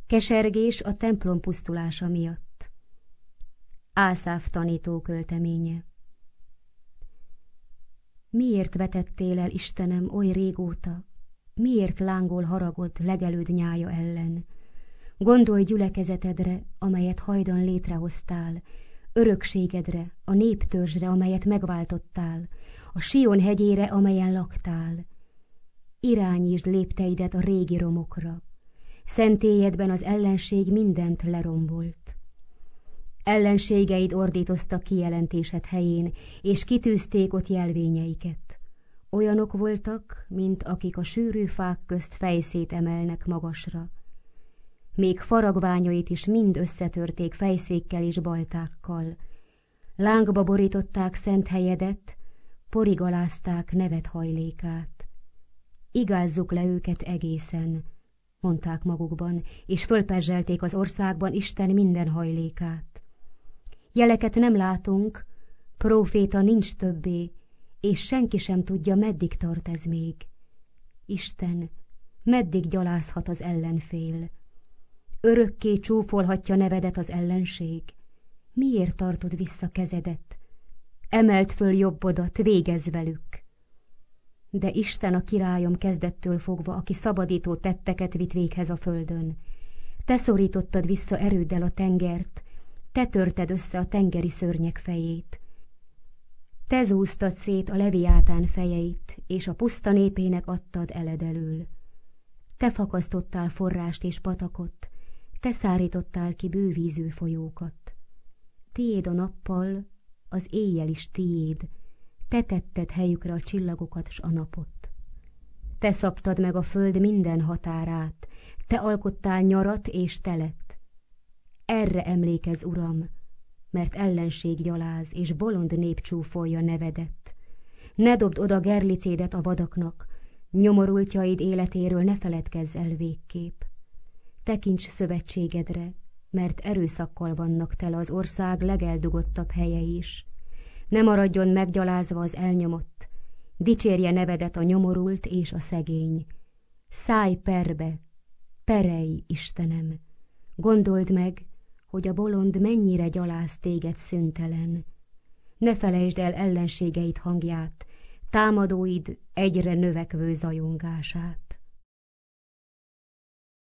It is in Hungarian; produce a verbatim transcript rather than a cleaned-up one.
Kesergés a templom pusztulása miatt. Ászáf tanító költeménye. Miért vetettél el, Istenem, oly régóta? Miért lángol haragod legelőd nyája ellen? Gondolj gyülekezetedre, amelyet hajdan létrehoztál, örökségedre, a néptörzsre, amelyet megváltottál, a Sion hegyére, amelyen laktál. Irányítsd lépteidet a régi romokra. Szentélyedben az ellenség mindent lerombolt. Ellenségeid ordítoztak kijelentésed helyén, és kitűzték ott jelvényeiket. Olyanok voltak, mint akik a sűrű fák közt fejszét emelnek magasra. Még faragványait is mind összetörték fejszékkel és baltákkal. Lángba borították szent helyedet, porigalázták nevet hajlékát. Igázzuk le őket egészen, mondták magukban, és fölperzselték az országban Isten minden hajlékát. Jeleket nem látunk, próféta nincs többé, és senki sem tudja, meddig tart ez még. Isten, meddig gyalázhat az ellenfél? Örökké csúfolhatja nevedet az ellenség? Miért tartod vissza kezedet? Emeld föl jobbodat, végezz velük! De Isten a királyom kezdettől fogva, aki szabadító tetteket vitt véghez a földön. Te szorítottad vissza erőddel a tengert, te törted össze a tengeri szörnyek fejét. Te zúztad szét a leviátán fejeit, és a puszta népének adtad eledelül. Te fakasztottál forrást és patakot, te szárítottál ki bővízű folyókat. Tiéd a nappal, az éjjel is tiéd, te tetted helyükre a csillagokat s a napot. Te szabtad meg a föld minden határát, te alkottál nyarat és telet. Erre emlékezz, Uram, mert ellenség gyaláz, és bolond nép csúfolja nevedet. Ne dobd oda gerlicédet a vadaknak, nyomorultjaid életéről ne feledkezz el végképp. Tekints szövetségedre, mert erőszakkal vannak tele az ország legeldugottabb helyei is. Ne maradjon meggyalázva az elnyomott, dicsérje nevedet a nyomorult és a szegény. Szállj perbe, perej, Istenem! Gondold meg, hogy a bolond mennyire gyaláz téged szüntelen. Ne felejtsd el ellenségeid hangját, támadóid egyre növekvő zajongását.